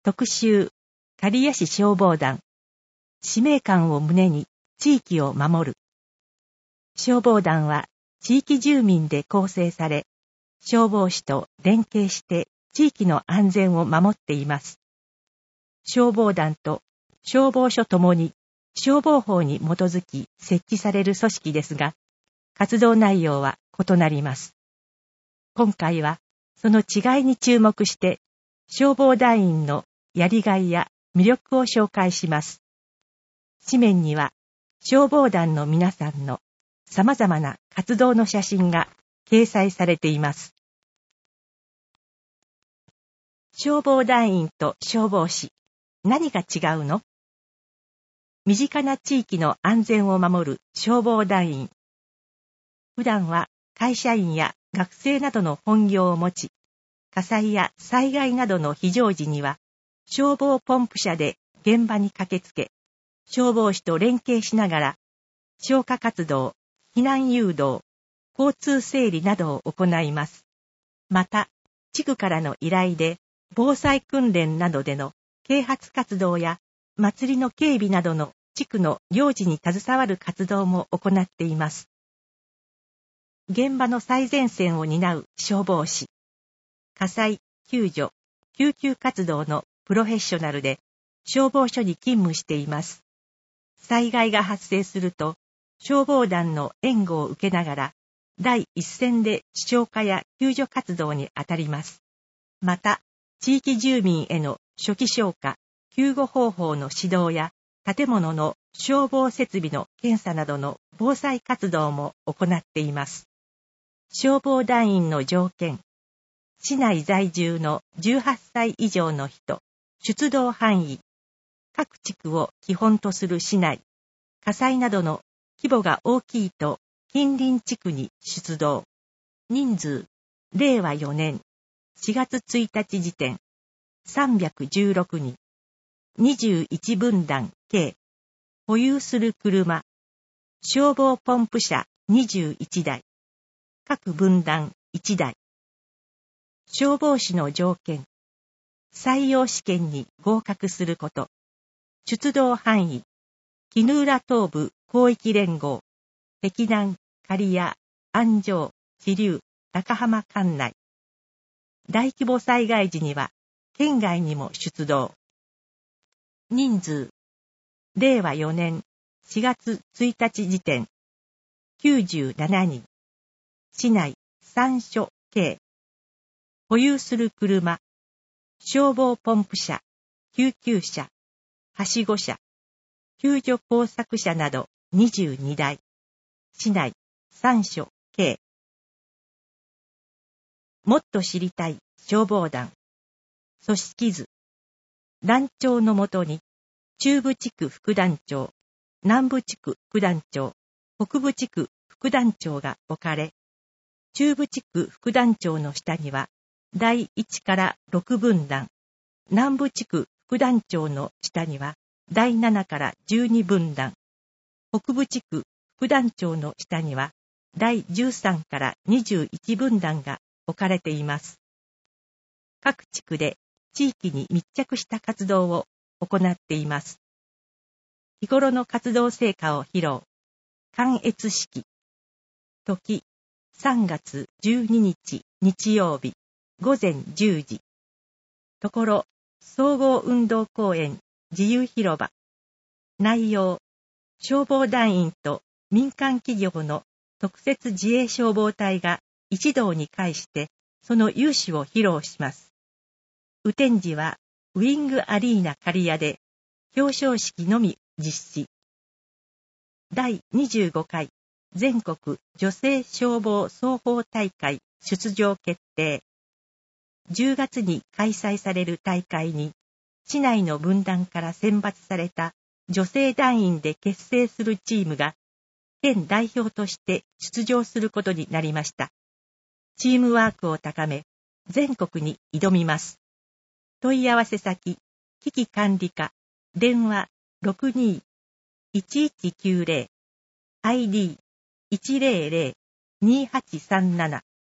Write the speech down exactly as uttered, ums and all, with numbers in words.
特集、刈谷市消防団。使命感を胸に地域を守る。消防団は地域住民で構成され、消防士と連携して地域の安全を守っています。消防団と消防署ともに消防法に基づき設置される組織ですが、活動内容は異なります。今回はその違いに注目して、消防団員のやりがいや魅力を紹介します。紙面には消防団の皆さんの様々な活動の写真が掲載されています。消防団員と消防士、何が違うの？身近な地域の安全を守る消防団員。普段は会社員や学生などの本業を持ち、火災や災害などの非常時には、消防ポンプ車で現場に駆けつけ、消防士と連携しながら、消火活動、避難誘導、交通整理などを行います。また、地区からの依頼で、防災訓練などでの啓発活動や、祭りの警備などの地区の行事に携わる活動も行っています。現場の最前線を担う消防士。火災、救助、救急活動のプロフェッショナルで消防署に勤務しています。災害が発生すると消防団の援護を受けながら第一線で消火や救助活動に当たります。また、地域住民への初期消火、救護方法の指導や建物の消防設備の検査などの防災活動も行っています。消防団員の条件。市内在住のじゅうはっさい以上の人、出動範囲、各地区を基本とする市内、火災などの規模が大きいと近隣地区に出動。人数、れいわよねんしがつついたち時点、さんびゃくじゅうろくにん、にじゅういちぶんだん計、保有する車、消防ポンプ車にじゅういちだい、各分団いちだい。消防士の条件。採用試験に合格すること。出動範囲。絹浦東部広域連合。碧南、刈谷、安城、支流、高浜管内。大規模災害時には、県外にも出動。人数。れいわよねんしがつついたち時点。きゅうじゅうななにん。市内さんしょ計。保有する車、消防ポンプ車、救急車、はしご車、救助工作車などにじゅうにだい、市内さんしょ計。もっと知りたい消防団。組織図。団長のもとに、中部地区副団長、南部地区副団長、北部地区副団長が置かれ、中部地区副団長の下には、だいいちからろくぶんだん、南部地区副団長の下にはだいななからじゅうにぶんだん、北部地区副団長の下にはだいじゅうさんからにじゅういちぶんだんが置かれています。各地区で地域に密着した活動を行っています。日頃の活動成果を披露。観閲式。時、さんがつじゅうににち日曜日。ごぜんじゅうじ。ところ、総合運動公園自由広場。内容、消防団員と民間企業の特設自衛消防隊が一堂に会してその勇姿を披露します。雨天時はウィングアリーナ刈谷で表彰式のみ実施。だいにじゅうごかい全国女性消防双方大会出場決定。じゅうがつに開催される大会に、市内の分団から選抜された女性団員で結成するチームが、県代表として出場することになりました。チームワークを高め、全国に挑みます。問い合わせ先、危機管理課、電話 ろくにーいちいちきゅうぜろ、アイディーいちぜろぜろにーはちさんなな。